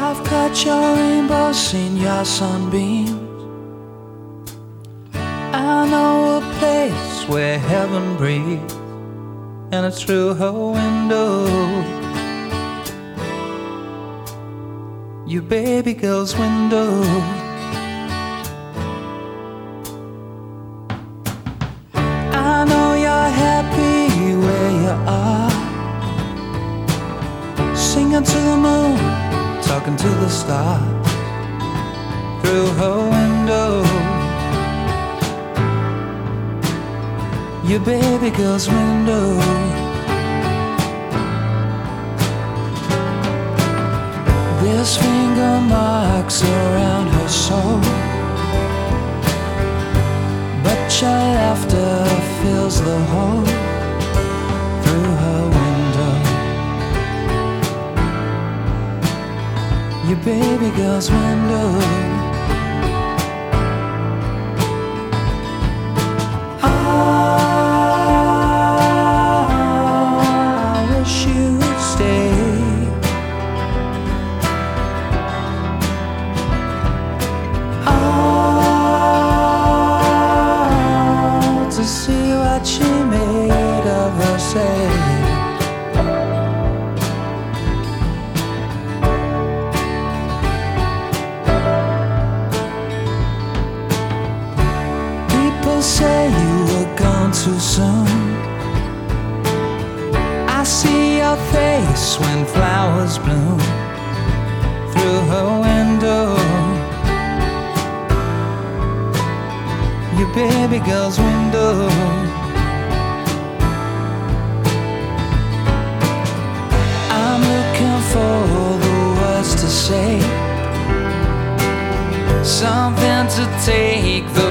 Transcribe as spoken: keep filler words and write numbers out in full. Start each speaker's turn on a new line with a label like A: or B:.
A: I've caught your rainbow, seen your sunbeams. I know a place where heaven breathes, and it's through her window. Your baby girl's window. I know you're happy where you are, singing to the moon, talking to the stars, through her window. Your baby girl's window. There's finger marks around her soul, but your laughter fills the hole through her window. Your baby girl's window. To see what she made of herself. People say you were gone too soon. I see your face when flowers bloom through her window. Your baby girl's window. I'm looking for the words to say, something to take the